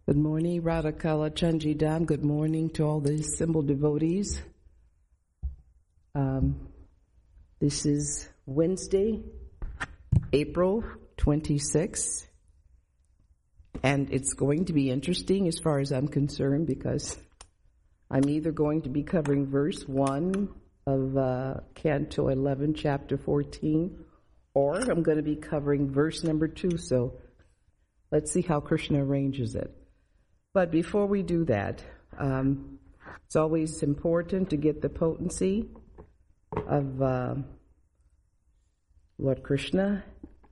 Good morning, Radhakala Chanjidam. Good morning to all the assembled devotees. This is Wednesday, April 26th, and it's going to be interesting as far as I'm concerned because I'm either going to be covering verse 1 of Canto 11, Chapter 14, or I'm going to be covering verse number 2, so let's see how Krishna arranges it. But before we do that, it's always important to get the potency of Lord Krishna,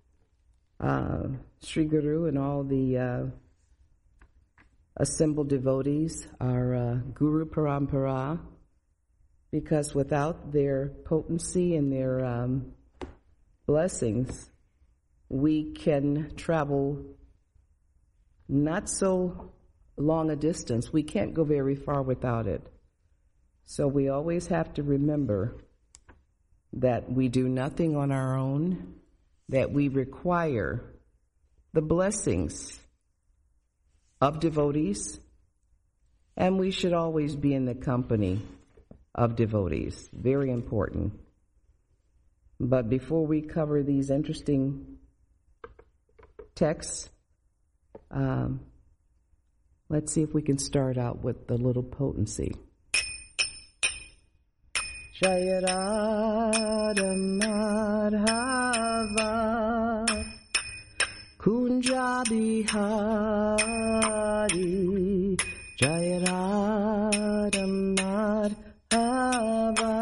Sri Guru, and all the assembled devotees, our Guru Parampara, because without their potency and their blessings, we can travel not so long a distance. We can't go very far without it. So we always have to remember that we do nothing on our own, that we require the blessings of devotees, and we should always be in the company of devotees. Very important. But before we cover these interesting texts, let's see if we can start out with the little potency. Jaya Radha Madhava Kunja Bihari Jaya Radha Madhava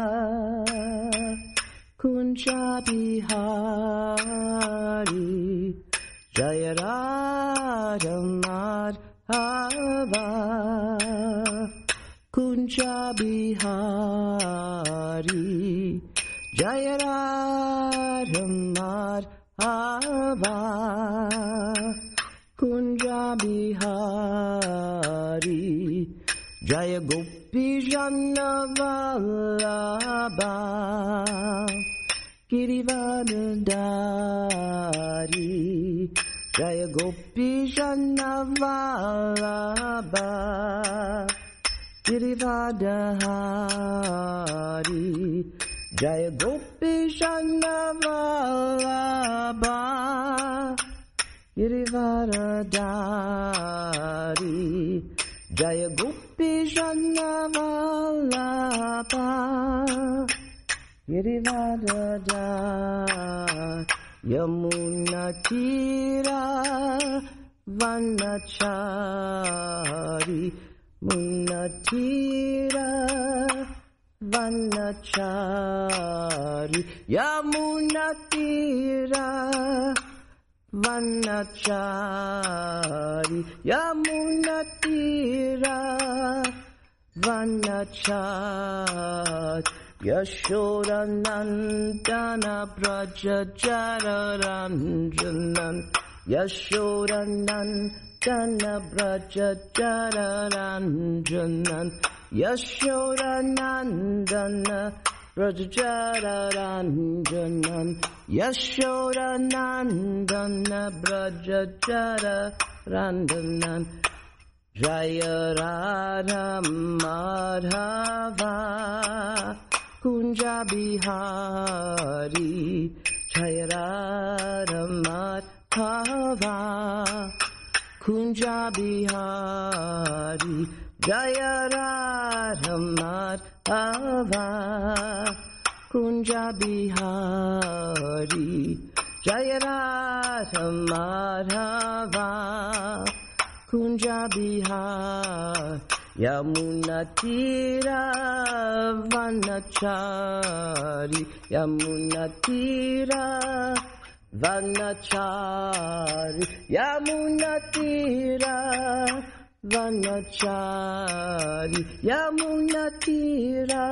Kunja Bihari Jaya Radha Madhava Kunja Bihari Jaya Radha Madhava Kunja Bihari Jaya Gopi Jana Vallabha Girivardhari Jaya Gopi Jana Vallabha Girivardhari Jaya Gopi Jana Vallabha Girivardhari Jaya Gopi Jana Vallabha Girivardhari Yamuna Tira Vanachari Munatira Vanachari Yamunatira Vanachari Yamunatira Vanachari Yashodanandana Brajajararanjanan Yashodanandana Brajajararanjanan Yashodanandana Brajajararanjanan Yashodanandana Brajajararanjanan Jaya Radha Madhava Kunja Bihari Jaya Radha Madhava Kunja Bihari Jaya Radha Madhava Kunja Bihari Jaya Radha Madhava Kunja Bihari Yamunatira Vanachari Yamunatira Vanachari Yamunatira Vanachari Yamunatira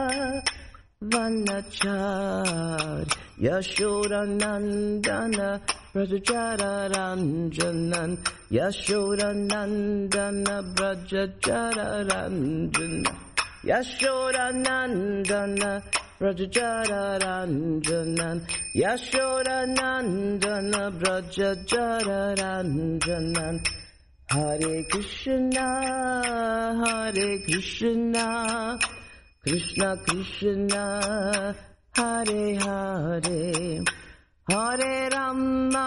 Vanachari Yashodanandana Brajajararanjanan Yashodanandana Brajajararanjanan Yashodanandana Brajajararanjanan Yashodanandana Brajajararanjanan Hare Krishna, Krishna Krishna, Hare Hare, Hare Rama,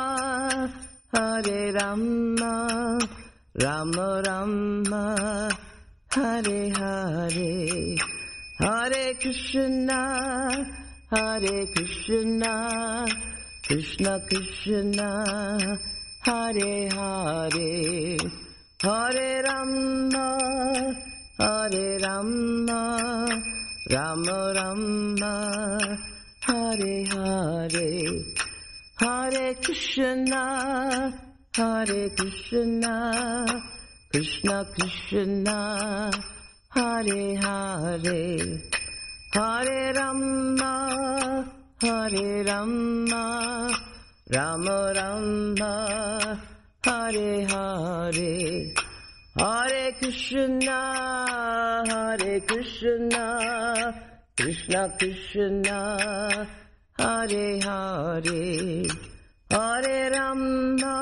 Rama Rama, Hare Hare, Hare Krishna, Krishna Krishna, Hare Hare, Hare Rama, Rama Rama, Hare Hare, Hare Krishna, Krishna Krishna, Hare Hare, Hare Rama, Rama Rama, Hare Hare, Hare Krishna, Krishna Krishna, Hare Hare, Hare Rama,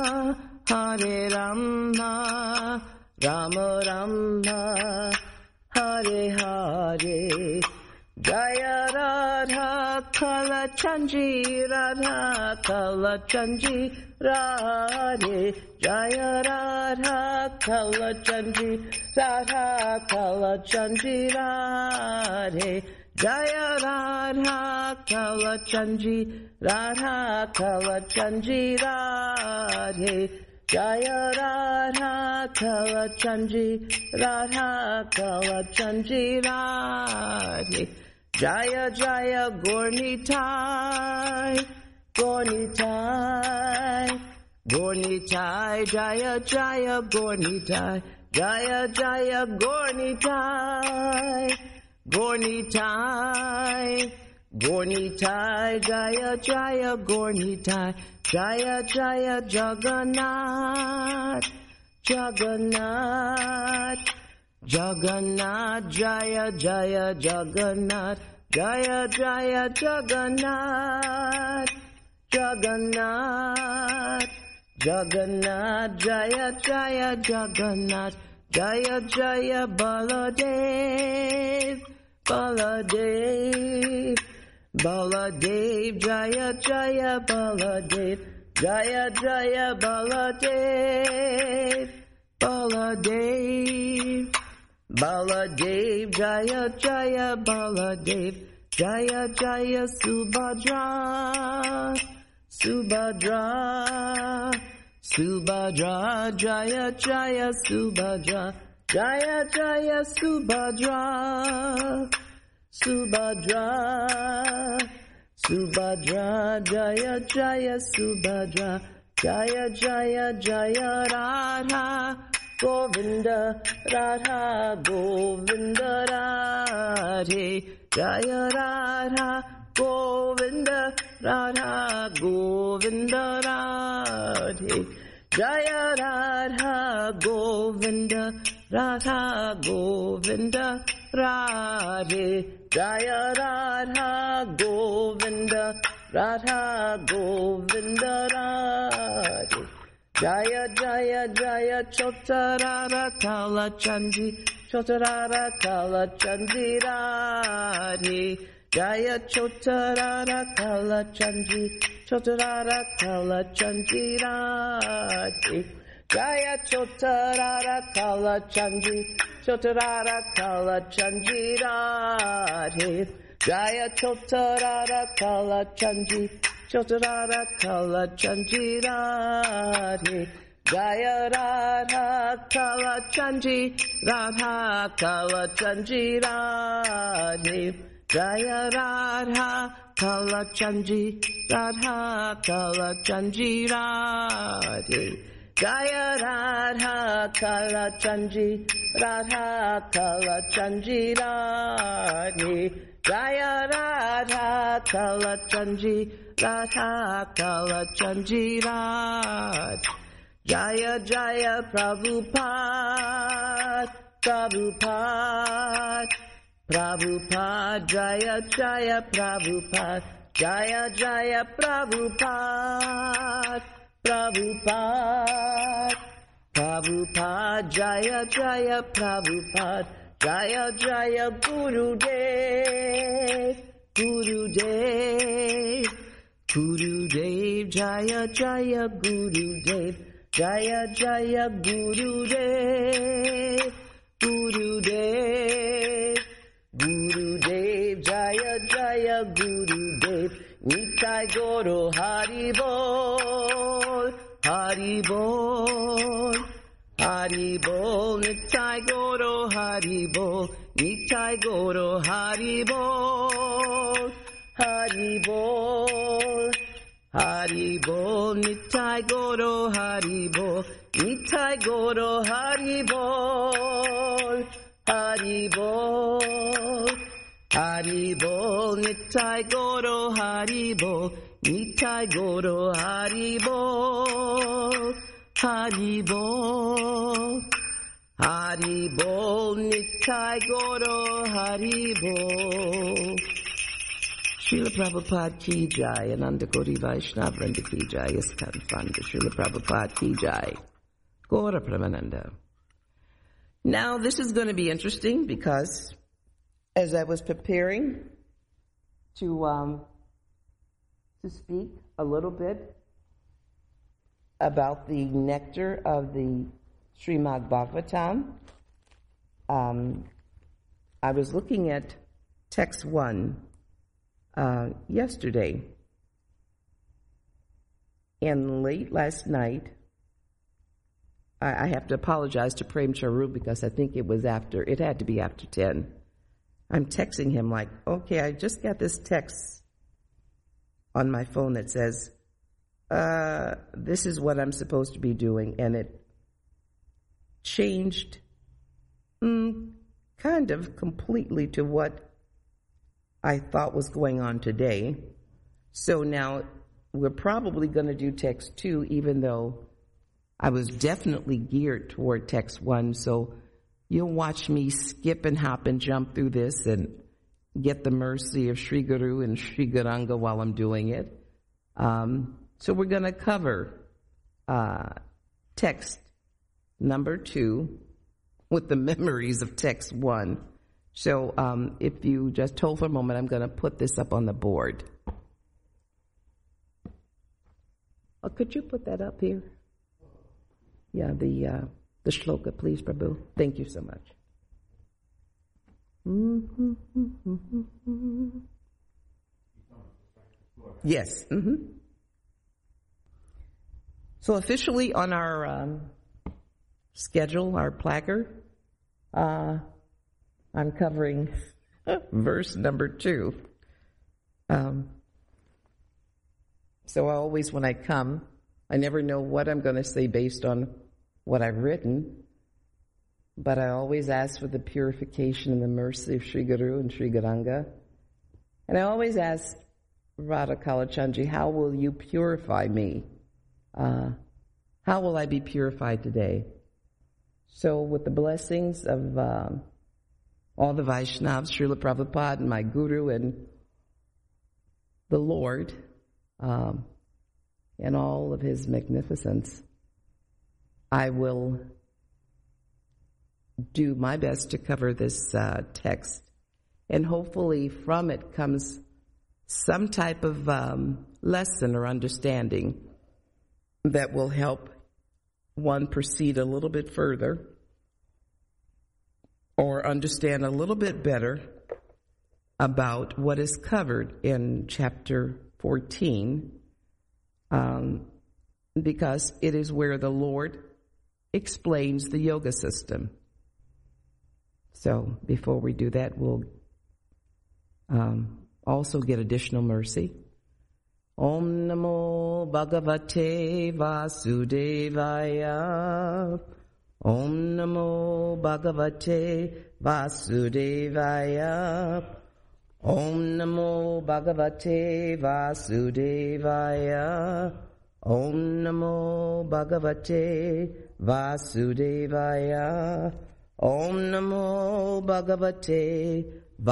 Rama Rama, Hare Hare, Jaya Radha Kalachandji, Radha Kalachandji, Radhe, Jaya Radha Kalachandji, Radha Kalachandji, Radhe, Jaya Radha Kalachandji, Radha Kalachandji, Radhe, Jaya Radha Kalachandji, Radha Kalachandji, Radhe, Jaya Jaya Gornitai, Gornitai, Jaya Jaya Gornitai, Jaya Jaya Gornitai, Gornitai, Jaya Jaya Gornitai, Jaya Jaya Jagannath, Jagannath, Jaya Jaya Jagannath, Jaya Jaya Jagannath, Jagannath, Jaya Jaya Jagannath, Jaya Jaya Baladev, Baladev, Jaya Jaya Baladev, Jaya Jaya Baladev, Baladev, Jaya Jaya Baladev, Jaya Jaya Subhadra, Jaya Jaya Subhadra, Jaya Jaya Subhadra, Jaya Jaya Subhadra, Jaya Jaya Jaya Radha Govinda, Radha Govinda, Radhe, Jaya Radha Govinda, Radha Govinda, Radhe, Jaya Radha Govinda, Radha Govinda, Radhe, Jaya Radha Govinda, Radha Govinda, Radhe, Jaya Jaya Jaya Chotarara Kalachandji, Chotarara Kalachandji, Radhe, Jaya Chotarara Kalachandji, Chotarara Kalachandji, Radhe, Jaya Chotarara Kalachandji, Chotarara Kalachandji, Radhe, Jaya Chotarara Kalachandji, Chotarara Kalachandji, Radhe, Jaya Radha Kalachandji, Radha Kalachandji, Radhe, Jaya Radha Kalachandji, Radha Kalachandji, Radhe, Jaya Radha Kalachandji, Radha Kalachandji, Radhe, Jaya Radha Kalachandji, Radha Kalachandji, Radhe, Jaya Jaya Prabhupada, Prabhupada, Jaya Jaya Prabhupada, Jaya Jaya Prabhupada, Prabhupada, Jaya Jaya Prabhupada, Jaya Jaya Gurudev, Gurudev, Gurudev, Jaya Jaya Gurudev, Jaya Jaya Gurudev, Gurudev, Gurudev, Jaya Jaya Gurudev, Nitai Guru Haribol, Haribol, Haribol, Nitai Guru Haribol, Nitai Guru Haribol, Haribol, Haribol, Nitai Guru Haribol, Nitai Guru Haribol, Haribol, Haribol, Nitai Guru Haribol, Nitai Guru Haribol, Haribol, Haribol, Nitai Guru Haribol. Srila Prabhupada Ki Jai, Ananda Koti Vaishnava Vrinda Ki Jai, Iskan Fanda, Srila Prabhupada Ki Jai, Gaura Pramananda. Now this is going to be interesting because as I was preparing to speak a little bit about the nectar of the Srimad Bhagavatam, I was looking at text 1 yesterday, and late last night, I have to apologize to Prem Charu because I think it had to be after 10. I'm texting him like, okay, I just got this text on my phone that says, this is what I'm supposed to be doing, and it changed kind of completely to what I thought was going on today. So now we're probably going to do text 2, even though I was definitely geared toward text 1. So you'll watch me skip and hop and jump through this and get the mercy of Sri Guru and Sri Gauranga while I'm doing it. So we're going to cover text number 2 with the memories of text 1. So if you just hold for a moment, I'm going to put this up on the board. Oh, could you put that up here? Yeah, the shloka, please, Prabhu. Thank you so much. Yes. So officially on our schedule, our placard, I'm covering verse number 2. So always when I come, I never know what I'm going to say based on what I've written, but I always ask for the purification and the mercy of Sri Guru and Sri Gauranga. And I always ask Radha Kalachandji, how will you purify me? How will I be purified today? So with the blessings of all the Vaishnavas, Srila Prabhupada, and my Guru, and the Lord, and all of His magnificence, I will do my best to cover this text. And hopefully from it comes some type of lesson or understanding that will help one proceed a little bit further or understand a little bit better about what is covered in chapter 14, because it is where the Lord explains the yoga system. So before we do that, we'll also get additional mercy. Om Namo Bhagavate Vasudevaya. Om Namo Bhagavate Vasudevaya. Om Namo Bhagavate Vasudevaya. Om Namo Bhagavate Vasudevaya. Om Namo Bhagavate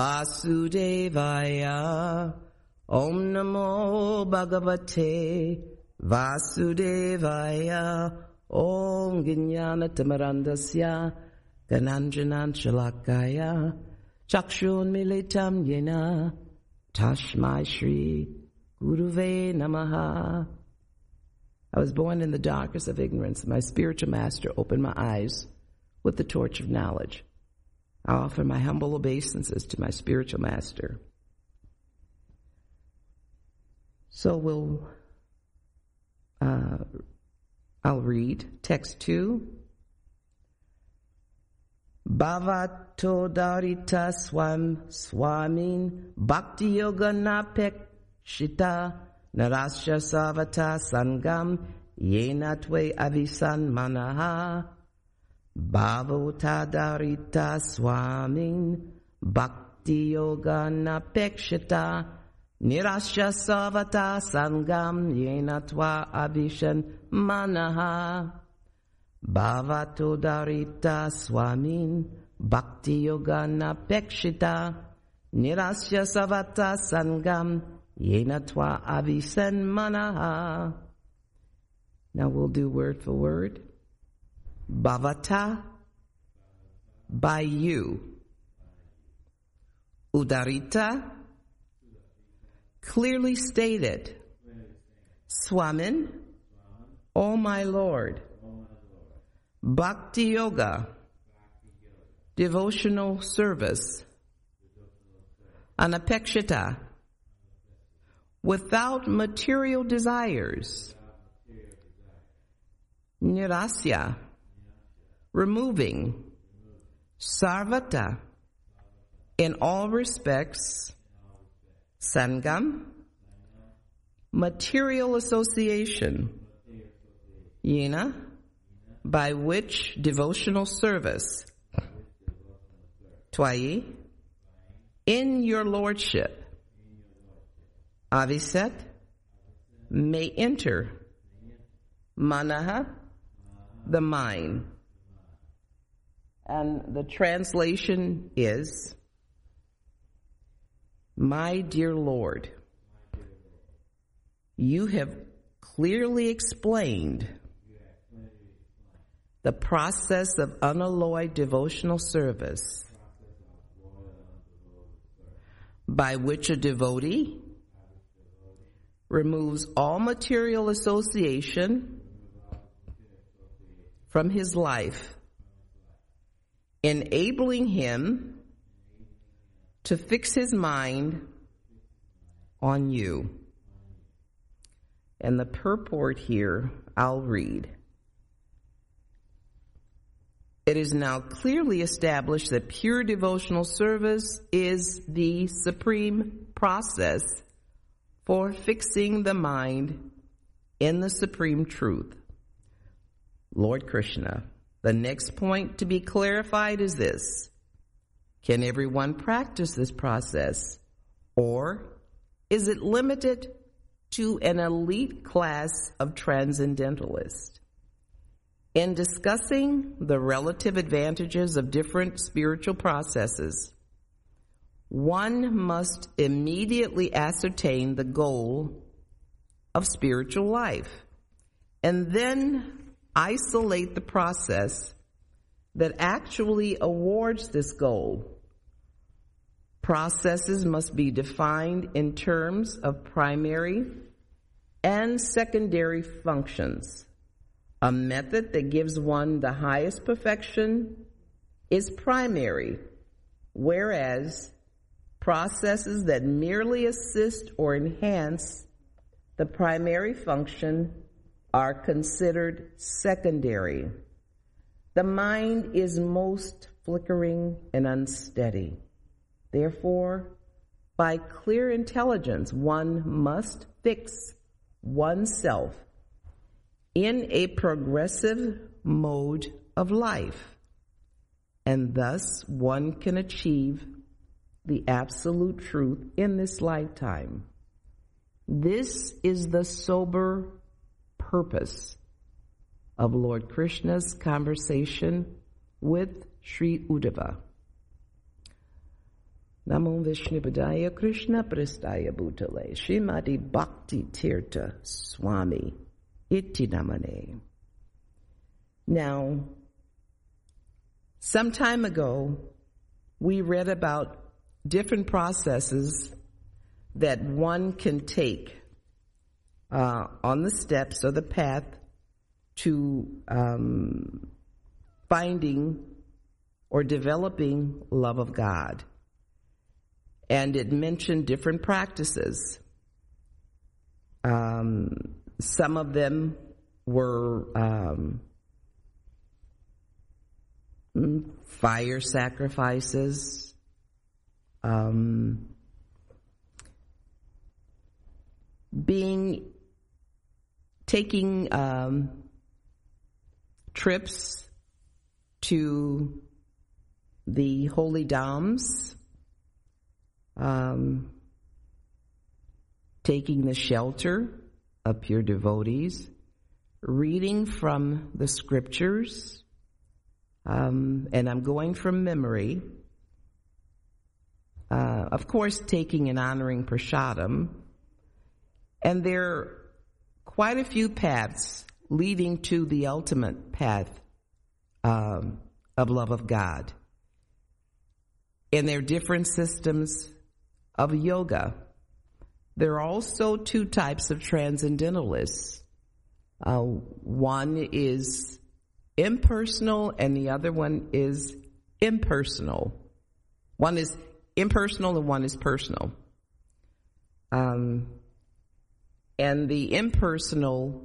Vasudevaya. Om Namo Bhagavate Vasudevaya. Om Ginyana Tamarandasya Gananjanan Shalakaya Chakshun Militam Yena Tashmai Shri Guruve Namaha. I was born in the darkness of ignorance. My spiritual master opened my eyes with the torch of knowledge. I offer my humble obeisances to my spiritual master. So I'll read text 2. Bhavato Darita Swamin Bhakti Yoga Napek Shita Narasya Savata Sangam Yenatwe Avisan Manaha Bhavata Darita Swamin Bhakti Yoga Napekshita Nirasya Savata Sangam Yenatwa Avishan Manaha Bhavato Darita Swamin Bhakti Yoga Napekshita Nirasya Savata Sangam Yenatwa Avisan Manaha. Now we'll do word for word. Bhavata, by you. Udarita, clearly stated. Swamin, O my Lord. Bhakti Yoga, devotional service. Anapekshita, without material desires. Nirasya, removing. Sarvata, in all respects. Sangam, material association. Yena, by which devotional service. Twayi, in your lordship. Aviset, may enter. Manaha, the mind. And the translation is, my dear Lord, you have clearly explained the process of unalloyed devotional service by which a devotee removes all material association from his life, enabling him to fix his mind on you. And the purport here, I'll read. It is now clearly established that pure devotional service is the supreme process for fixing the mind in the supreme truth. Lord Krishna, the next point to be clarified is this. Can everyone practice this process, or is it limited to an elite class of transcendentalists? In discussing the relative advantages of different spiritual processes, one must immediately ascertain the goal of spiritual life and then isolate the process that actually awards this goal. Processes must be defined in terms of primary and secondary functions. A method that gives one the highest perfection is primary, whereas processes that merely assist or enhance the primary function are considered secondary. The mind is most flickering and unsteady. Therefore, by clear intelligence, one must fix oneself in a progressive mode of life, and thus one can achieve the absolute truth in this lifetime. This is the sober purpose of Lord Krishna's conversation with Sri Uddhava. Namo Vishnupadaya Krishna Prastaya Bhutale Srimati Bhakti Tirtha Swami Iti Namane. Now, some time ago, we read about different processes that one can take on the steps or the path to finding or developing love of God. And it mentioned different practices. Some of them were fire sacrifices, taking trips to the holy dams, taking the shelter of pure devotees, reading from the scriptures, and I'm going from memory. Of course, taking and honoring prasadam. And there are quite a few paths leading to the ultimate path of love of God. And there are different systems of yoga. There are also two types of transcendentalists. One is impersonal and the other one is impersonal. One is impersonal and one is personal. And the impersonal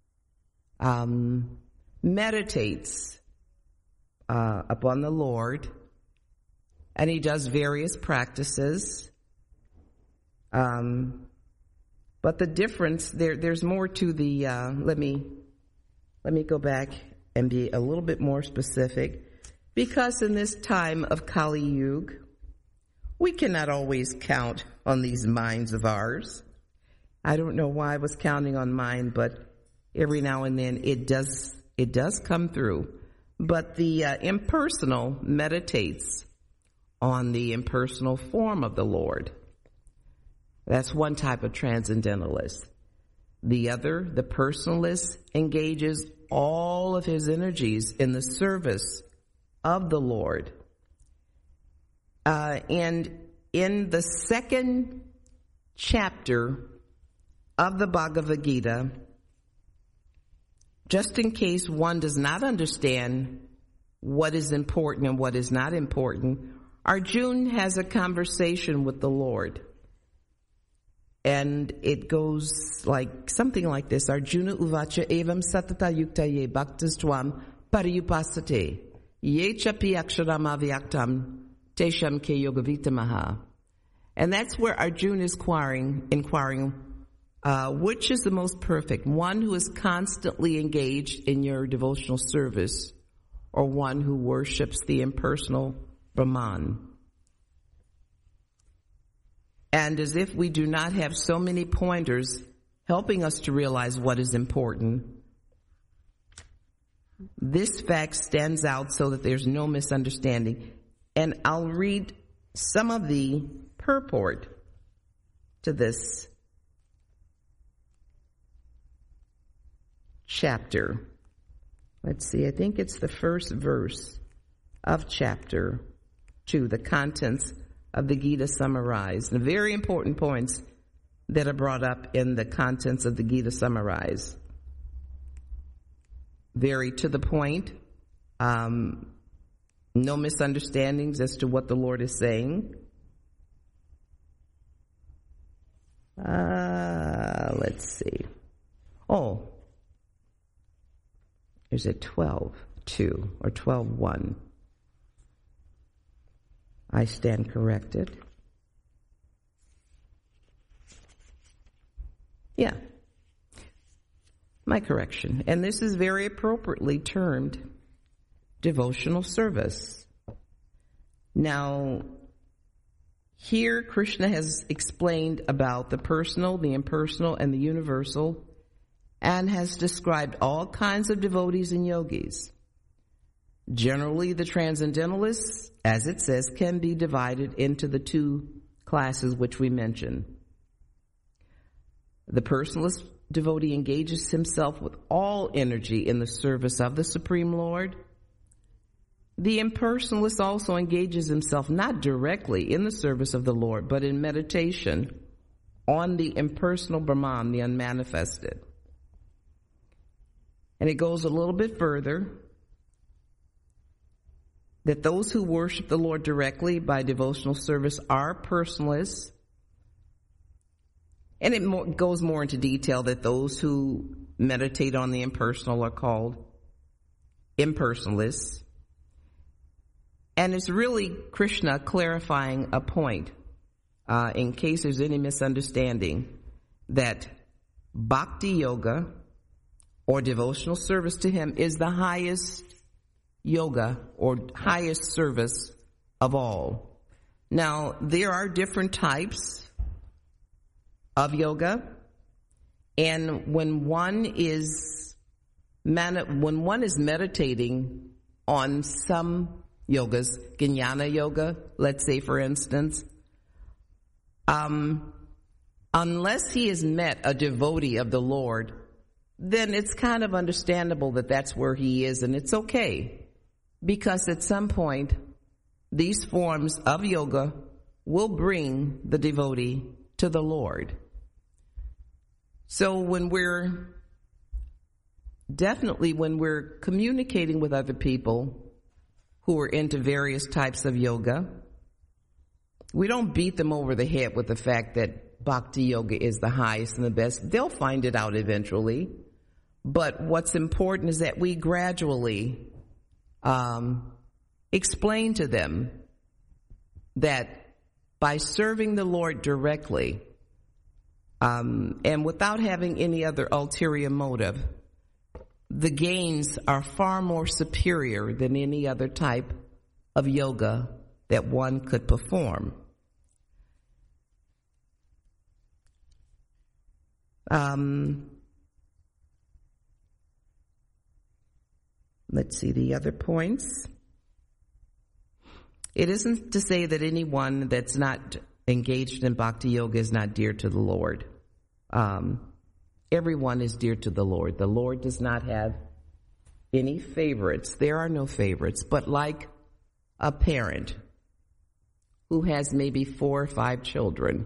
meditates upon the Lord, and he does various practices. But the difference, there's more to the, let me go back and be a little bit more specific, because in this time of Kali Yuga, we cannot always count on these minds of ours. I don't know why I was counting on mine, but every now and then it does come through. But the impersonal meditates on the impersonal form of the Lord. That's one type of transcendentalist. The other, the personalist, engages all of his energies in the service of the Lord. And in the second chapter of the Bhagavad Gita, just in case one does not understand what is important and what is not important, Arjuna has a conversation with the Lord. And it goes something like this. Arjuna uvacha evam satata yuktaye bhaktas tvam pariyupasate ye chapi aksharam avyaktam tesham ke yogavitamaha. And that's where Arjuna is inquiring which is the most perfect, one who is constantly engaged in your devotional service or one who worships the impersonal Brahman. And as if we do not have so many pointers helping us to realize what is important, this fact stands out so that there's no misunderstanding. And I'll read some of the purport to this chapter. Let's see, I think it's the first verse of chapter 2, the contents of the Gita summarized. And very important points that are brought up in the contents of the Gita summarized. Very to the point. No misunderstandings as to what the Lord is saying. Let's see. Oh, is it 12:2 or 12:1? I stand corrected. Yeah, my correction. And this is very appropriately termed devotional service. Now, here Krishna has explained about the personal, the impersonal, and the universal, and has described all kinds of devotees and yogis. Generally, the transcendentalists, as it says, can be divided into the two classes which we mentioned. The personalists devotee engages himself with all energy in the service of the Supreme Lord, the impersonalist also engages himself not directly in the service of the Lord, but in meditation on the impersonal Brahman, the unmanifested. And it goes a little bit further, that those who worship the Lord directly by devotional service are personalists. And it goes more into detail that those who meditate on the impersonal are called impersonalists. And it's really Krishna clarifying a point, in case there's any misunderstanding, that bhakti yoga or devotional service to him is the highest yoga or highest service of all. Now, there are different types of yoga, and when one is meditating on some yogas, Jnana yoga, let's say for instance, unless he has met a devotee of the Lord, then it's kind of understandable that that's where he is, and it's okay, because at some point these forms of yoga will bring the devotee to the Lord. So when we're communicating with other people who are into various types of yoga, we don't beat them over the head with the fact that bhakti yoga is the highest and the best. They'll find it out eventually. But what's important is that we gradually explain to them that by serving the Lord directly, and without having any other ulterior motive, the gains are far more superior than any other type of yoga that one could perform. Let's see the other points. It isn't to say that anyone that's not engaged in bhakti yoga is not dear to the Lord. Everyone is dear to the Lord. The Lord does not have any favorites. There are no favorites. But like a parent who has maybe 4 or 5 children,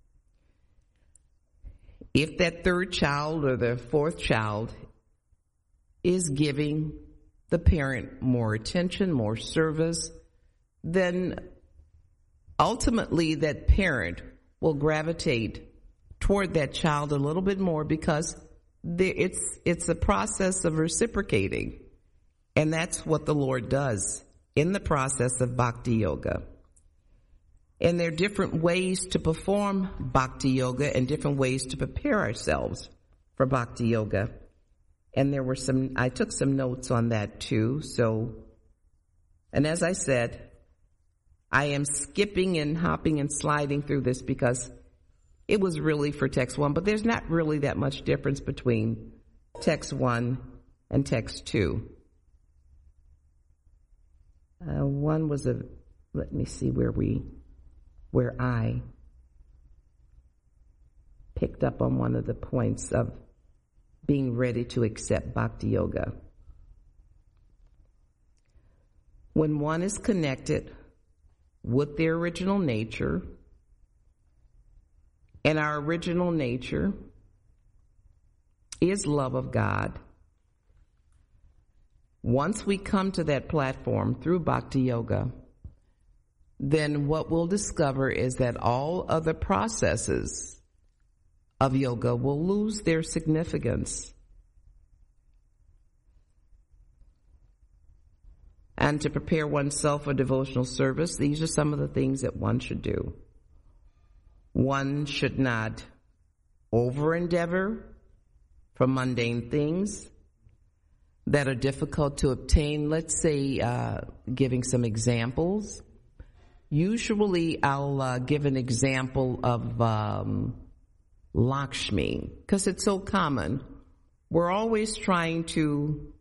if that third child or the fourth child is giving the parent more attention, more service, then ultimately that parent will gravitate toward that child a little bit more, because it's a process of reciprocating. And that's what the Lord does in the process of bhakti yoga. And there are different ways to perform bhakti yoga and different ways to prepare ourselves for bhakti yoga. And I took some notes on that too. And as I said, I am skipping and hopping and sliding through this because it was really for text 1, but there's not really that much difference between text 1 and text 2. One was let me see where I picked up on one of the points of being ready to accept bhakti yoga. When one is connected with their original nature, and our original nature is love of God, once we come to that platform through bhakti yoga, then what we'll discover is that all other processes of yoga will lose their significance. And to prepare oneself for devotional service, these are some of the things that one should do. One should not over-endeavor for mundane things that are difficult to obtain. Let's say, giving some examples. Usually I'll give an example of Lakshmi, because it's so common. We're always trying to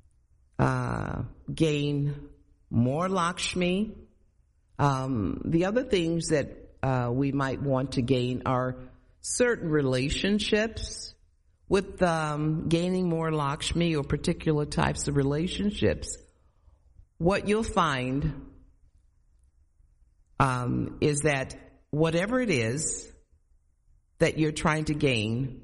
gain more Lakshmi. The other things that we might want to gain are certain relationships with gaining more Lakshmi or particular types of relationships, what you'll find is that whatever it is that you're trying to gain,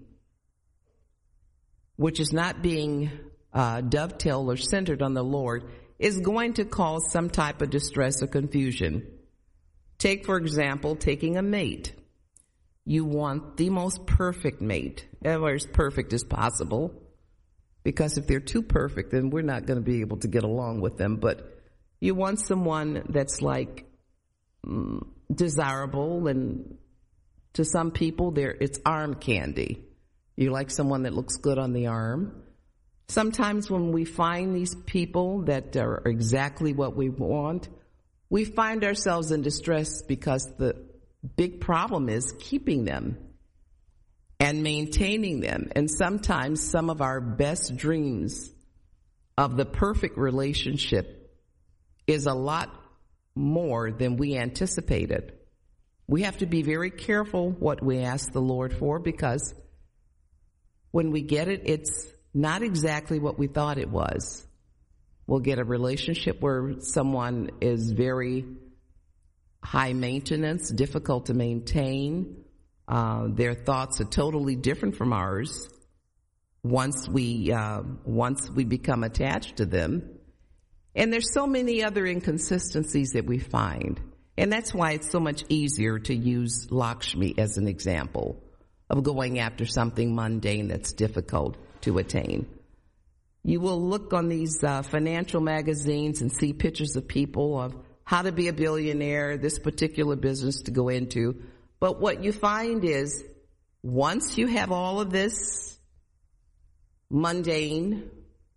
which is not being dovetailed or centered on the Lord, is going to cause some type of distress or confusion. Take, for example, taking a mate. You want the most perfect mate, or as perfect as possible, because if they're too perfect, then we're not going to be able to get along with them. But you want someone that's like desirable, and to some people, it's arm candy. You like someone that looks good on the arm. Sometimes when we find these people that are exactly what we want, we find ourselves in distress because the big problem is keeping them and maintaining them. And sometimes some of our best dreams of the perfect relationship is a lot more than we anticipated. We have to be very careful what we ask the Lord for, because when we get it, it's not exactly what we thought it was. We'll get a relationship where someone is very high maintenance, difficult to maintain. Their thoughts are totally different from ours once we become attached to them. And there's so many other inconsistencies that we find. And that's why it's so much easier to use Lakshmi as an example of going after something mundane that's difficult to attain. You will look on these financial magazines and see pictures of people of how to be a billionaire, this particular business to go into. But what you find is once you have all of this mundane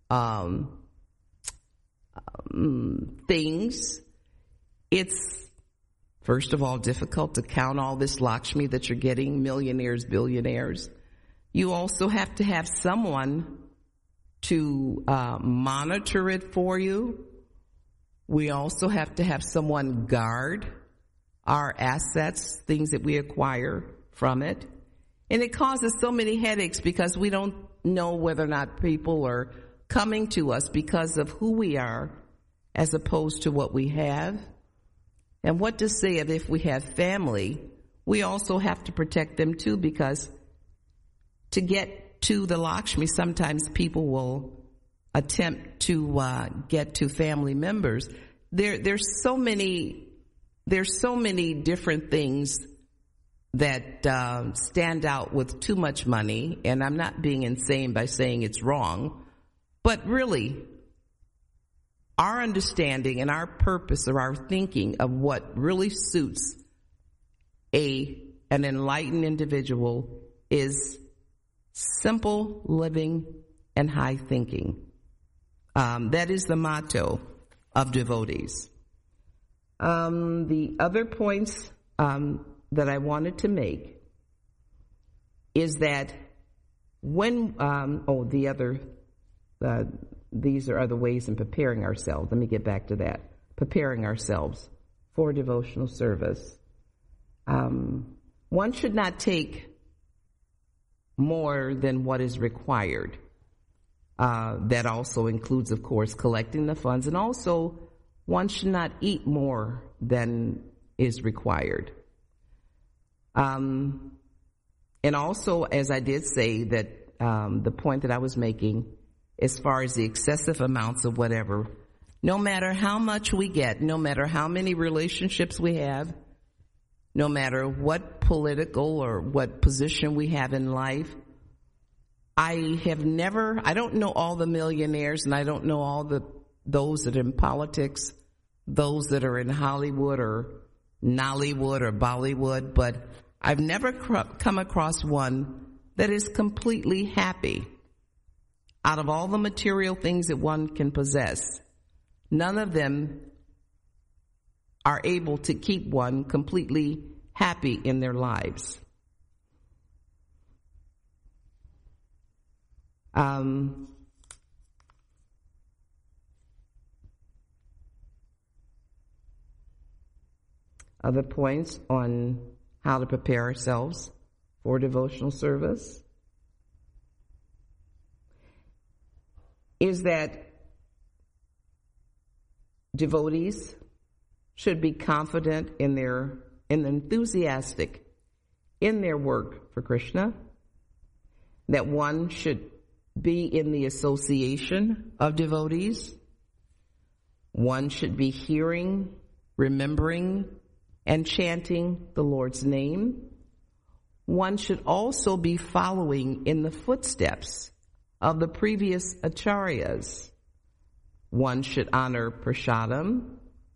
things, it's first of all difficult to count all this Lakshmi that you're getting, millionaires, billionaires. You also have to have someone to monitor it for you. We also have to have someone guard our assets, things that we acquire from it. And it causes so many headaches because we don't know whether or not people are coming to us because of who we are as opposed to what we have. And what to say of if we have family, we also have to protect them too, because to get to the Lakshmi, sometimes people will attempt to get to family members. There's so many different things that stand out with too much money, and I'm not being insane by saying it's wrong, but really our understanding and our purpose or our thinking of what really suits an enlightened individual is simple living and high thinking. That is the motto of devotees. The other points that I wanted to make is that when, these are other ways in preparing ourselves. Let me get back to that. Preparing ourselves for devotional service. One should not take more than what is required. That also includes, of course, collecting the funds, and also one should not eat more than is required. And also, as I did say, that the point that I was making, as far as the excessive amounts of whatever, no matter how much we get, no matter how many relationships we have, no matter what political or what position we have in life, I don't know all the millionaires, and I don't know all those that are in politics, those that are in Hollywood or Nollywood or Bollywood, but I've never come across one that is completely happy. Out of all the material things that one can possess, none of them are able to keep one completely happy in their lives. Other points on how to prepare ourselves for devotional service. is that devotees should be confident and enthusiastic in their work for Krishna, that one should be in the association of devotees, one should be hearing, remembering, and chanting the Lord's name. One should also be following in the footsteps of the previous acharyas. One should honor prasadam.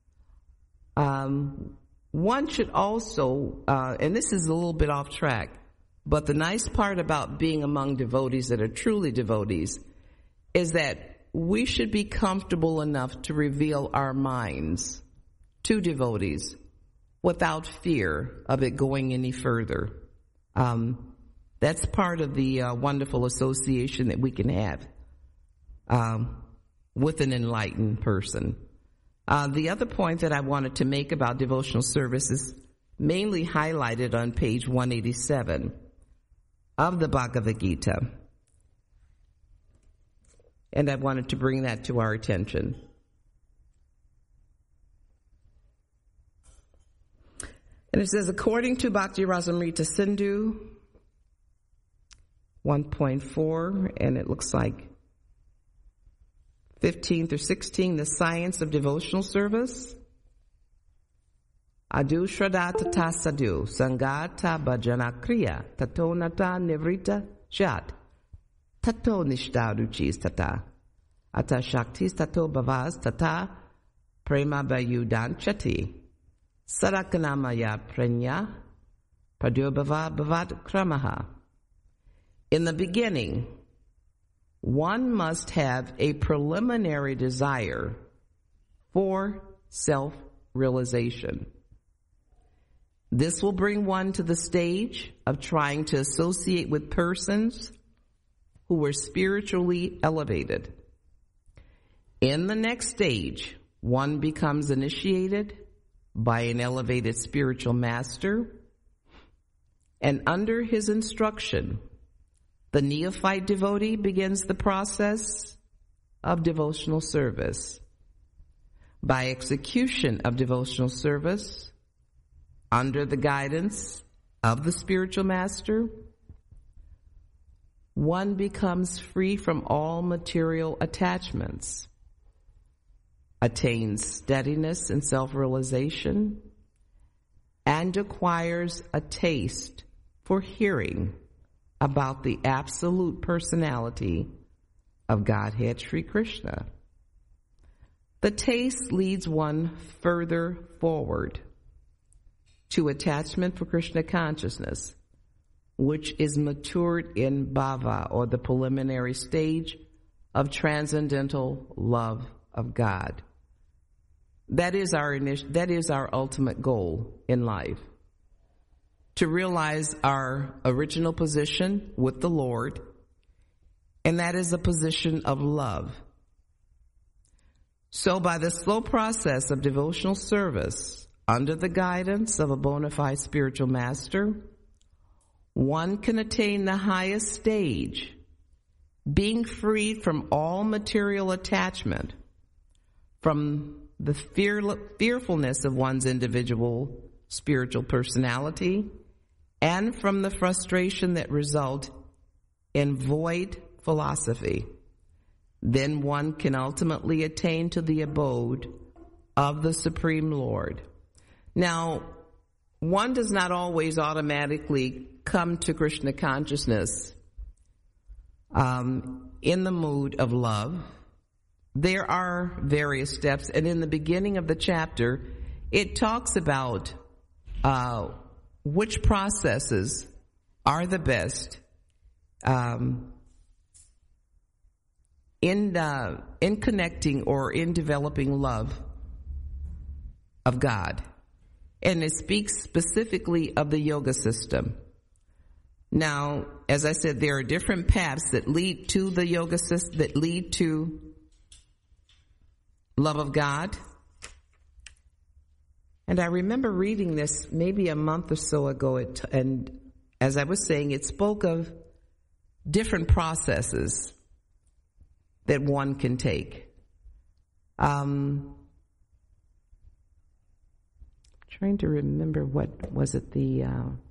One should also, and this is a little bit off track, but the nice part about being among devotees that are truly devotees is that we should be comfortable enough to reveal our minds to devotees without fear of it going any further. That's part of the wonderful association that we can have with an enlightened person. The other point that I wanted to make about devotional service is mainly highlighted on page 187 of the Bhagavad Gita. And I wanted to bring that to our attention. And it says, according to Bhakti Rasamrita Sindhu 1.4, and it looks like 15 through 16, the science of devotional service. Adu Shraddha Tata Sadhu, Sangata Bhajana Kriya, Tato Nata Nivrita Jat, Tato Nishta Ruchis Tata, Ata Shaktis Tato Bhavas Tata, Prema Bayudan Chati, Sarakanamaya Prenya, Pradyobhava Bhavat Kramaha. In the beginning, one must have a preliminary desire for self-realization. This will bring one to the stage of trying to associate with persons who were spiritually elevated. In the next stage, one becomes initiated by an elevated spiritual master, and under his instruction, the neophyte devotee begins the process of devotional service. By execution of devotional service, under the guidance of the spiritual master, one becomes free from all material attachments, attains steadiness and self-realization, and acquires a taste for hearing about the absolute personality of Godhead Sri Krishna. The taste leads one further forward to attachment for Krishna consciousness, which is matured in bhava, or the preliminary stage of transcendental love of God. That is our ultimate goal in life, to realize our original position with the Lord, and that is a position of love. So by the slow process of devotional service, under the guidance of a bona fide spiritual master, one can attain the highest stage, being freed from all material attachment, from the fearfulness of one's individual spiritual personality, and from the frustration that result in void philosophy. Then one can ultimately attain to the abode of the Supreme Lord. Now, one does not always automatically come to Krishna consciousness in the mood of love. There are various steps, and in the beginning of the chapter, it talks about which processes are the best in connecting or in developing love of God. And it speaks specifically of the yoga system. Now, as I said, there are different paths that lead to the yoga system, that lead to love of God. And I remember reading this maybe a month or so ago, and as I was saying, it spoke of different processes that one can take. Trying to remember, what was it, the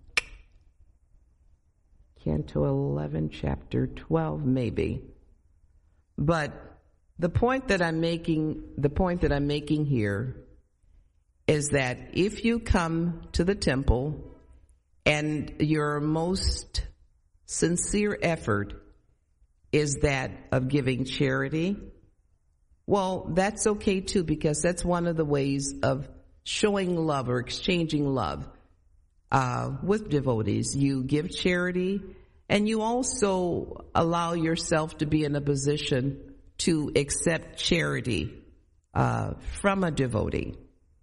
Canto 11, chapter 12, maybe. But the point that I'm making here is that if you come to the temple and your most sincere effort is that of giving charity, well, that's okay too, because that's one of the ways of showing love or exchanging love with devotees. You give charity, and you also allow yourself to be in a position to accept charity from a devotee.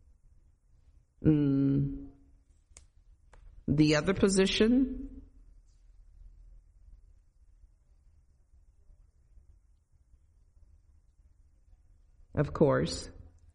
The other position, of course,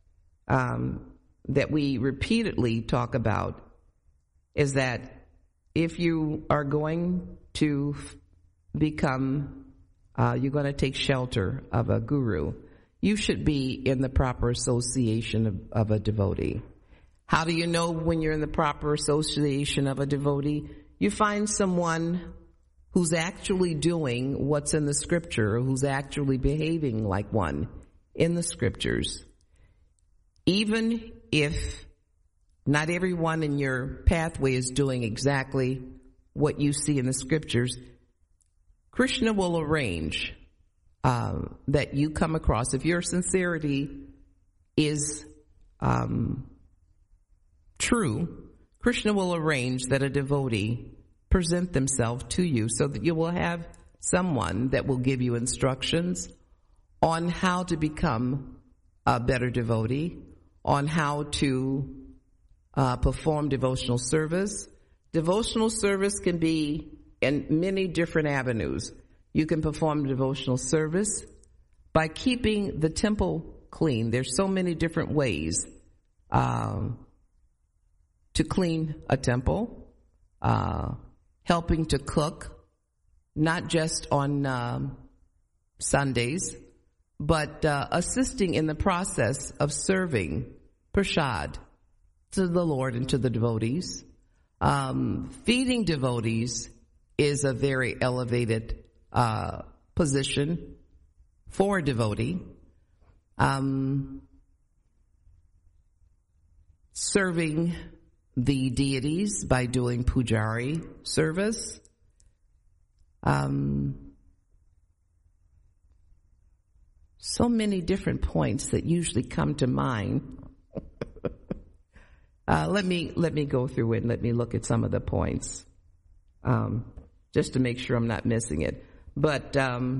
that we repeatedly talk about is that if you are going to become, you're going to take shelter of a guru, you should be in the proper association of a devotee. How do you know when you're in the proper association of a devotee? You find someone who's actually doing what's in the scripture, who's actually behaving like one in the scriptures. Even if not everyone in your pathway is doing exactly what you see in the scriptures, Krishna will arrange that you come across. If your sincerity is true, Krishna will arrange that a devotee present themselves to you so that you will have someone that will give you instructions on how to become a better devotee, on how to perform devotional service. Devotional service can be in many different avenues. You can perform devotional service by keeping the temple clean. There's so many different ways to clean a temple, helping to cook, not just on Sundays, but assisting in the process of serving prasad to the Lord and to the devotees. Feeding devotees is a very elevated position for a devotee. Serving the deities by doing pujari service. So many different points that usually come to mind. Let me go through it and let me look at some of the points, just to make sure I'm not missing it. But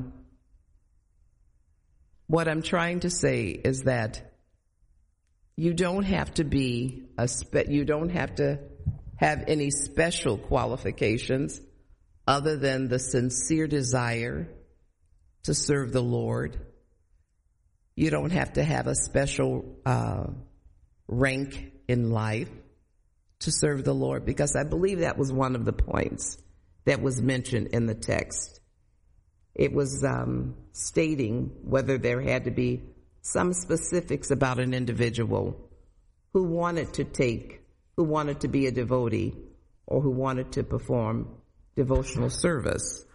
what I'm trying to say is that you don't have to be you don't have to have any special qualifications other than the sincere desire to serve the Lord. You don't have to have a special rank in life to serve the Lord, because I believe that was one of the points that was mentioned in the text. It was stating whether there had to be some specifics about an individual who wanted to be a devotee or who wanted to perform devotional service.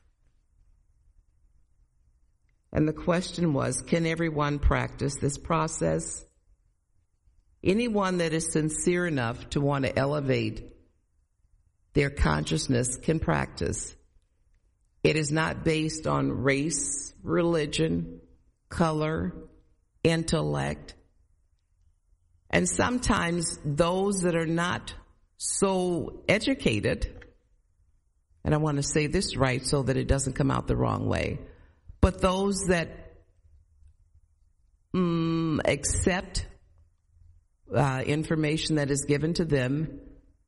And the question was, can everyone practice this process? Anyone that is sincere enough to want to elevate their consciousness can practice. It is not based on race, religion, color, intellect. And sometimes those that are not so educated, and I want to say this right so that it doesn't come out the wrong way, but those that accept information that is given to them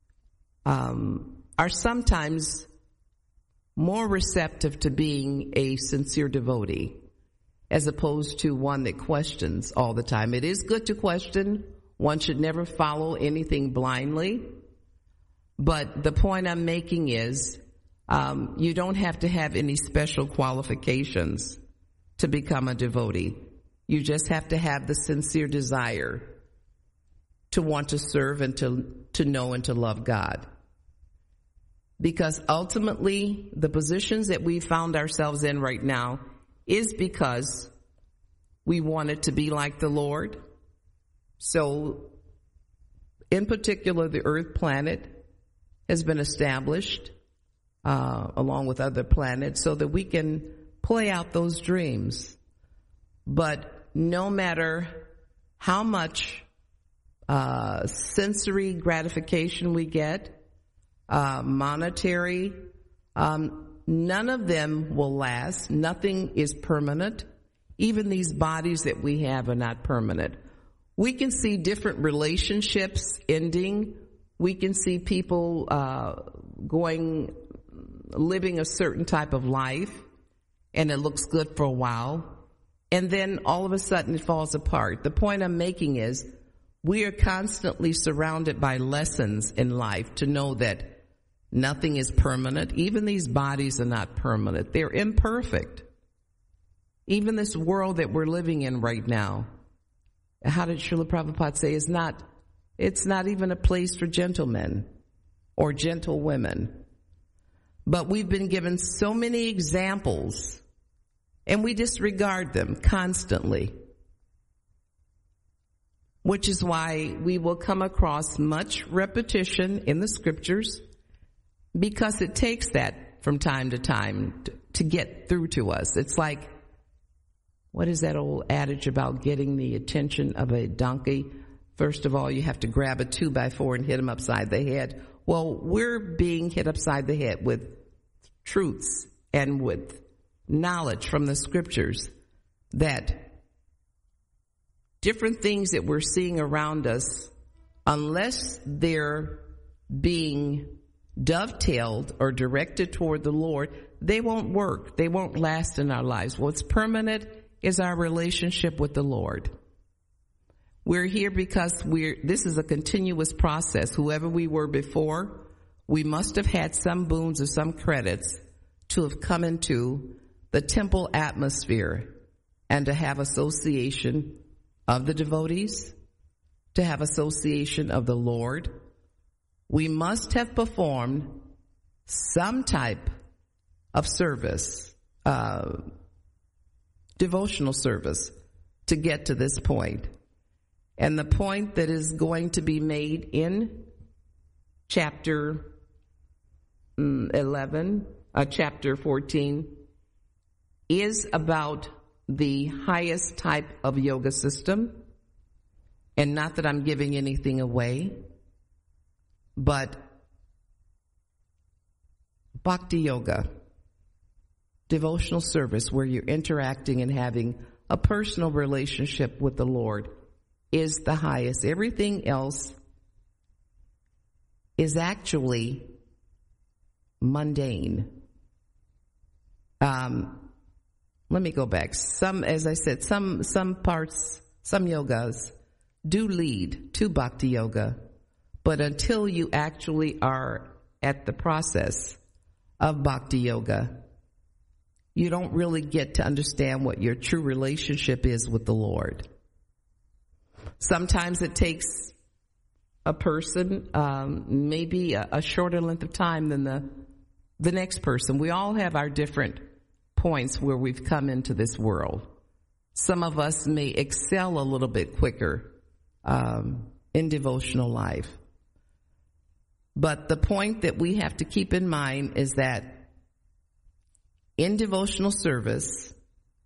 are sometimes more receptive to being a sincere devotee as opposed to one that questions all the time. It is good to question. One should never follow anything blindly. But the point I'm making is you don't have to have any special qualifications to become a devotee. You just have to have the sincere desire to want to serve and to know and to love God. Because ultimately, the positions that we found ourselves in right now is because we wanted to be like the Lord. So, in particular, the Earth planet has been established along with other planets so that we can play out those dreams. But no matter how much sensory gratification we get, monetary, none of them will last. Nothing is permanent. Even these bodies that we have are not permanent. We can see different relationships ending. We can see people living a certain type of life, and it looks good for a while. And then all of a sudden it falls apart. The point I'm making is we are constantly surrounded by lessons in life to know that nothing is permanent. Even these bodies are not permanent. They're imperfect. Even this world that we're living in right now, how did Srila Prabhupada say, it's not even a place for gentlemen or gentle women. But we've been given so many examples, and we disregard them constantly, which is why we will come across much repetition in the scriptures, because it takes that from time to time to get through to us. It's like, what is that old adage about getting the attention of a donkey? First of all, you have to grab a 2x4 and hit him upside the head. Well, we're being hit upside the head with truths and with knowledge from the scriptures that different things that we're seeing around us, unless they're being dovetailed or directed toward the Lord, they won't work. They won't last in our lives. What's permanent is our relationship with the Lord. We're here because this is a continuous process. Whoever we were before, we must have had some boons or some credits to have come into the temple atmosphere and to have association of the devotees, to have association of the Lord. We must have performed some type of service, devotional service, to get to this point. And the point that is going to be made in chapter 14 is about the highest type of yoga system. And not that I'm giving anything away, but bhakti yoga, devotional service where you're interacting and having a personal relationship with the Lord, is the highest. Everything else is actually mundane. Let me go back. As I said, some parts, some yogas do lead to bhakti yoga, but until you actually are at the process of bhakti yoga, you don't really get to understand what your true relationship is with the Lord. Sometimes it takes a person maybe a shorter length of time than the next person. We all have our different points where we've come into this world. Some of us may excel a little bit quicker in devotional life. But the point that we have to keep in mind is that in devotional service,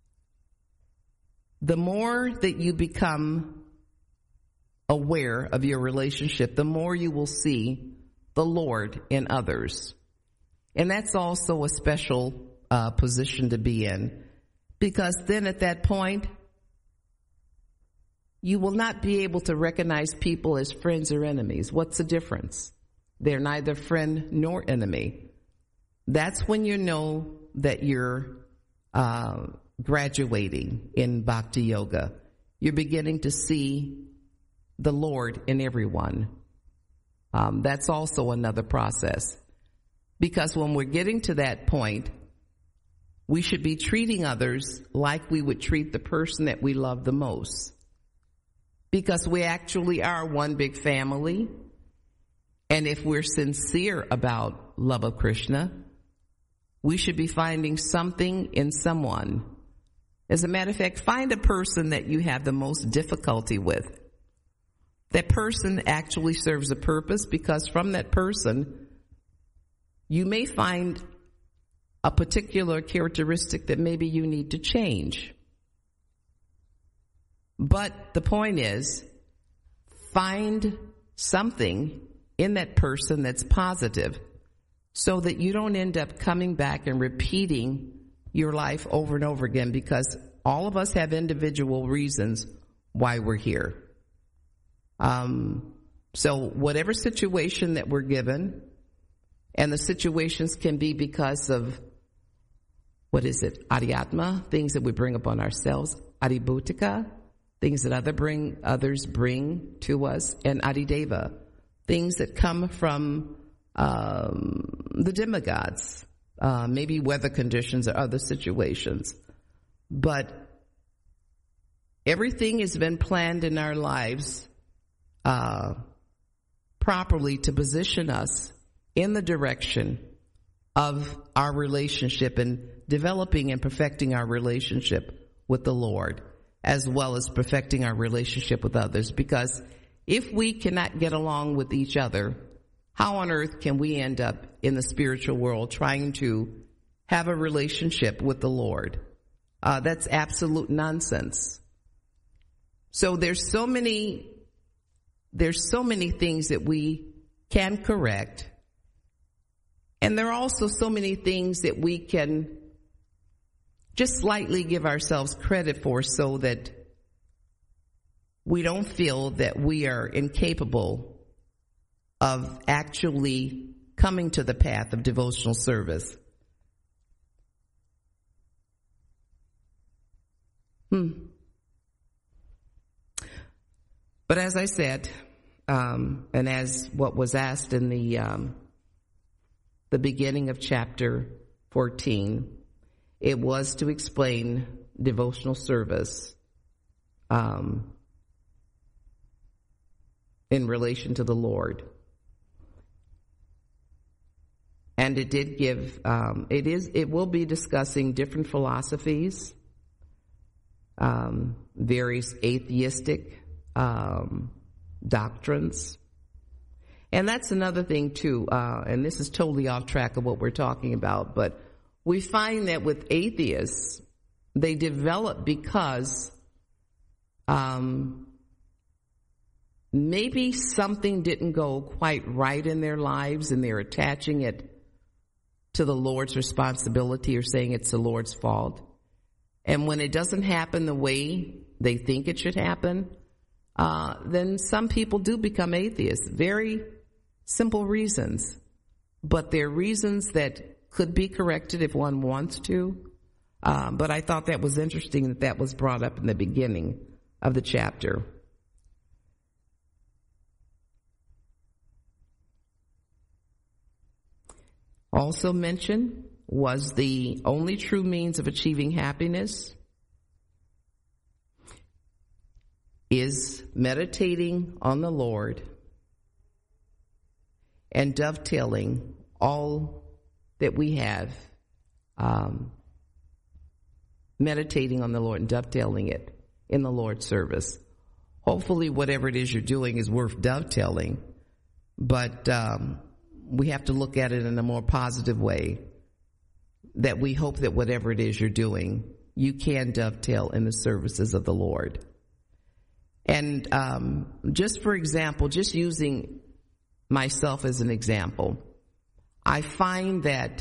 the more that you become aware of your relationship, the more you will see the Lord in others. And that's also a special position to be in, because then at that point, you will not be able to recognize people as friends or enemies. What's the difference? They're neither friend nor enemy. That's when you know that you're graduating in bhakti yoga. You're beginning to see the Lord in everyone. That's also another process. Because when we're getting to that point, we should be treating others like we would treat the person that we love the most. Because we actually are one big family. And if we're sincere about love of Krishna, we should be finding something in someone. As a matter of fact, find a person that you have the most difficulty with. That person actually serves a purpose, because from that person, you may find a particular characteristic that maybe you need to change. But the point is, find something in that person that's positive, so that you don't end up coming back and repeating your life over and over again, because all of us have individual reasons why we're here. So whatever situation that we're given, and the situations can be because of, Adhyatma, things that we bring upon ourselves, Adhibhutika, things that others bring to us, and Adhideva, things that come from the demigods, maybe weather conditions or other situations. But everything has been planned in our lives properly to position us in the direction of our relationship and developing and perfecting our relationship with the Lord, as well as perfecting our relationship with others. Because if we cannot get along with each other, how on earth can we end up in the spiritual world trying to have a relationship with the Lord? That's absolute nonsense. So there's so many things that we can correct. And there are also so many things that we can just slightly give ourselves credit for, so that we don't feel that we are incapable of actually coming to the path of devotional service. But as I said, and as what was asked in the beginning of chapter 14, it was to explain devotional service in relation to the Lord. And it did give, it will be discussing different philosophies, various atheistic doctrines. And that's another thing too, and this is totally off track of what we're talking about, but we find that with atheists, they develop because maybe something didn't go quite right in their lives, and they're attaching it to the Lord's responsibility, or saying it's the Lord's fault. And when it doesn't happen the way they think it should happen, then some people do become atheists. Very simple reasons, but they're reasons that could be corrected if one wants to. But I thought that was interesting that was brought up in the beginning of the chapter. Also mentioned was the only true means of achieving happiness is meditating on the Lord and dovetailing all that we have, meditating on the Lord and dovetailing it in the Lord's service. Hopefully whatever it is you're doing is worth dovetailing, but we have to look at it in a more positive way, that we hope that whatever it is you're doing, you can dovetail in the services of the Lord. And just for example, just using myself as an example, I find that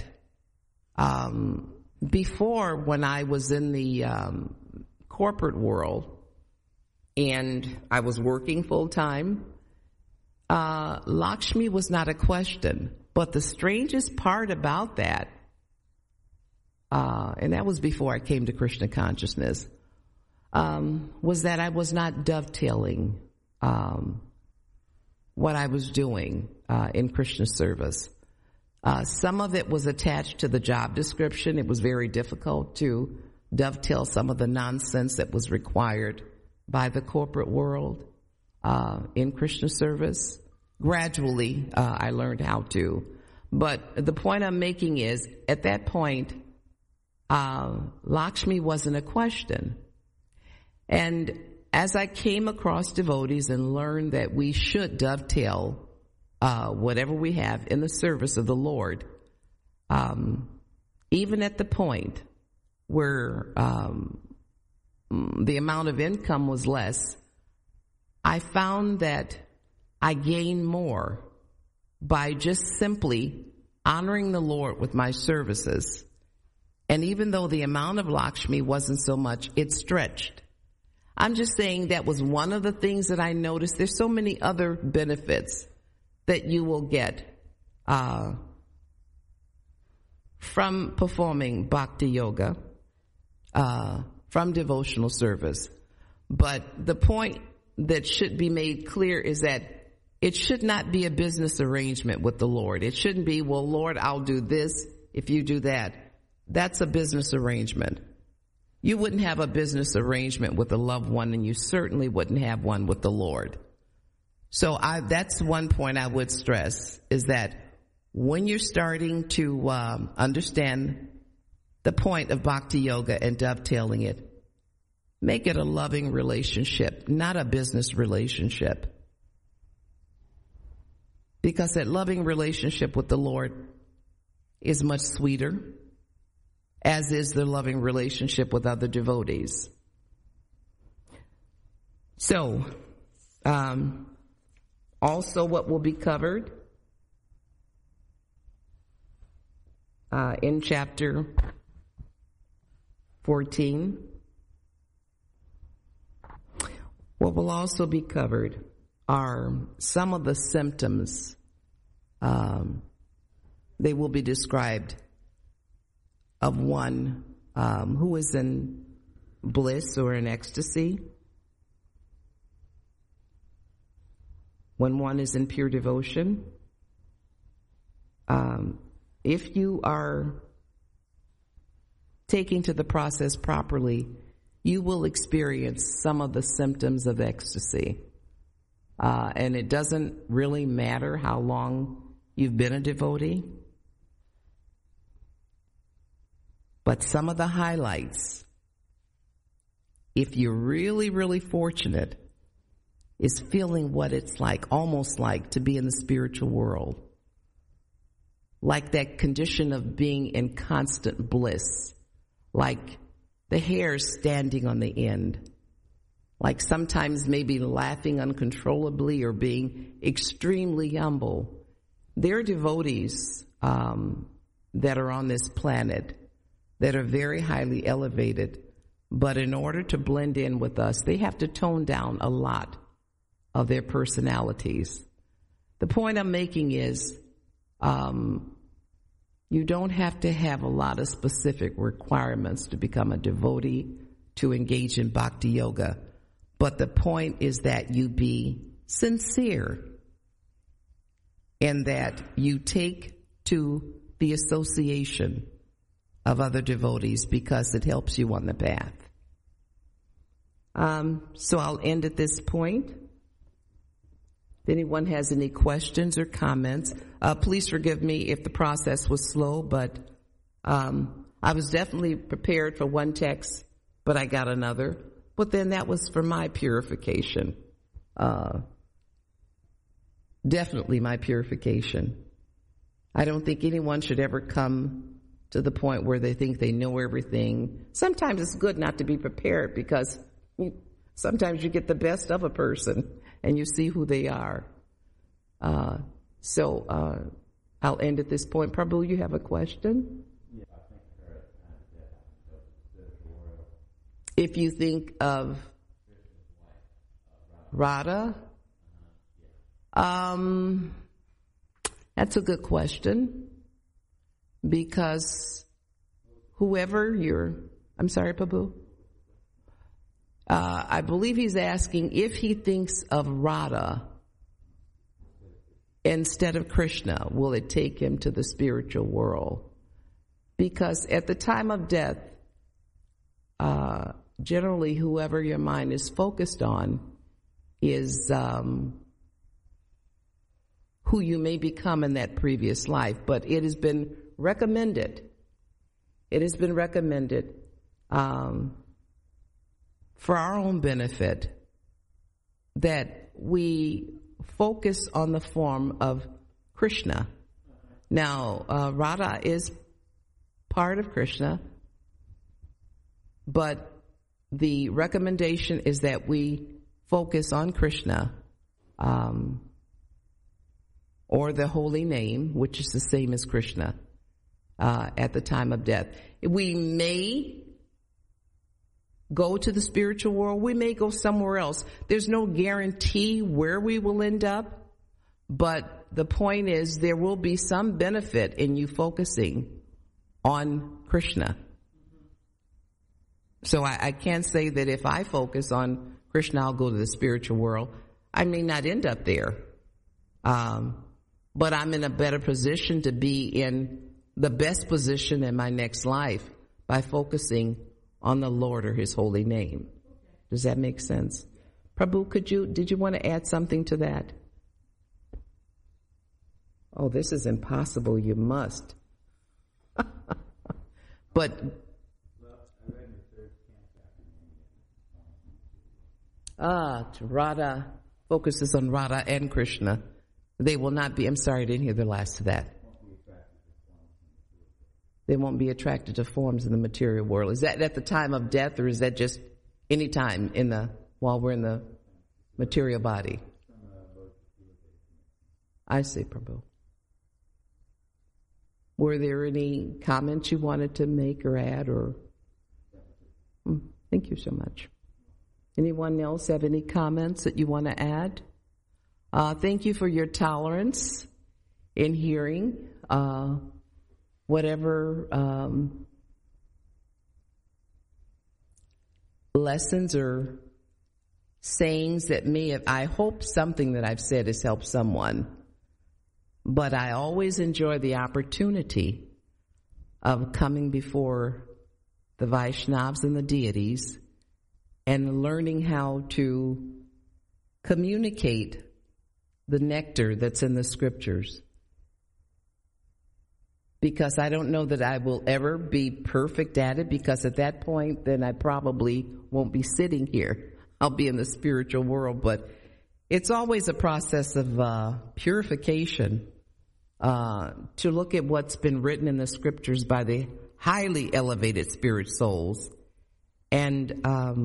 before, when I was in the corporate world and I was working full time, Lakshmi was not a question. But the strangest part about that, and that was before I came to Krishna consciousness, was that I was not dovetailing what I was doing in Krishna service. Some of it was attached to the job description. It was very difficult to dovetail some of the nonsense that was required by the corporate world in Christian service. Gradually, I learned how to. But the point I'm making is, at that point, Lakshmi wasn't a question. And as I came across devotees and learned that we should dovetail whatever we have in the service of the Lord, even at the point where the amount of income was less, I found that I gained more by just simply honoring the Lord with my services. And even though the amount of Lakshmi wasn't so much, it stretched. I'm just saying that was one of the things that I noticed. There's so many other benefits that you will get from performing bhakti yoga, from devotional service. But the point that should be made clear is that it should not be a business arrangement with the Lord. It shouldn't be, well, Lord, I'll do this if you do that. That's a business arrangement. You wouldn't have a business arrangement with a loved one, and you certainly wouldn't have one with the Lord. So that's one point I would stress, is that when you're starting to understand the point of bhakti yoga and dovetailing it, make it a loving relationship, not a business relationship. Because that loving relationship with the Lord is much sweeter, as is the loving relationship with other devotees. So, also what will be covered in chapter 14, what will also be covered are some of the symptoms. They will be described of one who is in bliss or in ecstasy, when one is in pure devotion. If you are taking to the process properly, you will experience some of the symptoms of ecstasy. And it doesn't really matter how long you've been a devotee. But some of the highlights, if you're really, really fortunate, is feeling what it's like, almost like to be in the spiritual world. Like that condition of being in constant bliss. Like the hair standing on the end. Like sometimes maybe laughing uncontrollably or being extremely humble. There are devotees that are on this planet that are very highly elevated, but in order to blend in with us, they have to tone down a lot of their personalities. The point I'm making is you don't have to have a lot of specific requirements to become a devotee, to engage in bhakti yoga. But the point is that you be sincere and that you take to the association of other devotees because it helps you on the path. So I'll end at this point. If anyone has any questions or comments, please forgive me if the process was slow, but I was definitely prepared for one text, but I got another. But then that was for my purification. Definitely my purification. I don't think anyone should ever come to the point where they think they know everything. Sometimes it's good not to be prepared because sometimes you get the best of a person and you see who they are. So I'll end at this point. Prabhu, you have a question? Yeah, I think if you think of Radha, that's a good question. Because whoever I'm sorry, Prabhu? I believe he's asking if he thinks of Radha instead of Krishna? Will it take him to the spiritual world? Because at the time of death, generally whoever your mind is focused on is who you may become in that previous life. But it has been recommended. It has been recommended for our own benefit that we focus on the form of Krishna. Now, Radha is part of Krishna, but the recommendation is that we focus on Krishna, or the holy name, which is the same as Krishna, at the time of death. We may go to the spiritual world. We may go somewhere else. There's no guarantee where we will end up, but the point is there will be some benefit in you focusing on Krishna. So I can't say that if I focus on Krishna, I'll go to the spiritual world. I may not end up there. But I'm in a better position to be in the best position in my next life by focusing on the Lord or his holy name. Does that make sense? Prabhu, did you want to add something to that? Oh, this is impossible. You must. But Radha focuses on Radha and Krishna. They will not be, I'm sorry, I didn't hear the last of that. They won't be attracted to forms in the material world. Is that at the time of death, or is that just any time while we're in the material body? I see, Prabhu. Were there any comments you wanted to make or add? Thank you so much. Anyone else have any comments that you want to add? Thank you for your tolerance in hearing whatever lessons or sayings that may have, I hope something that I've said has helped someone. But I always enjoy the opportunity of coming before the Vaishnavas and the deities and learning how to communicate the nectar that's in the scriptures. Because I don't know that I will ever be perfect at it, because at that point, then I probably won't be sitting here. I'll be in the spiritual world, but it's always a process of purification to look at what's been written in the scriptures by the highly elevated spirit souls and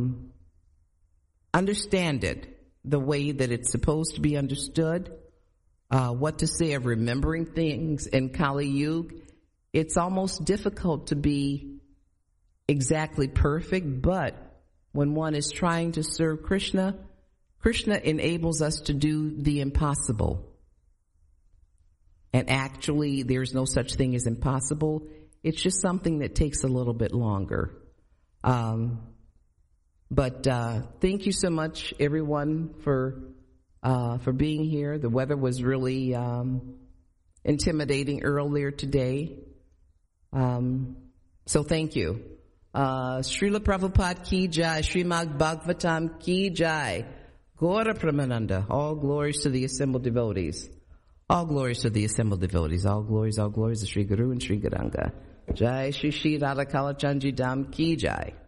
understand it the way that it's supposed to be understood. What to say of remembering things in Kali Yuga. It's almost difficult to be exactly perfect, but when one is trying to serve Krishna, Krishna enables us to do the impossible. And actually, there's no such thing as impossible. It's just something that takes a little bit longer. But thank you so much, everyone, for being here. The weather was really intimidating earlier today. So thank you. Srila Prabhupada ki jai, Srimad Bhagavatam ki jai, Gaura Pramananda. All glories to the assembled devotees. All glories to the assembled devotees. All glories to Sri Guru and Sri Gauranga. Jai Shri Shri Radha Kalachandji Dham ki jai.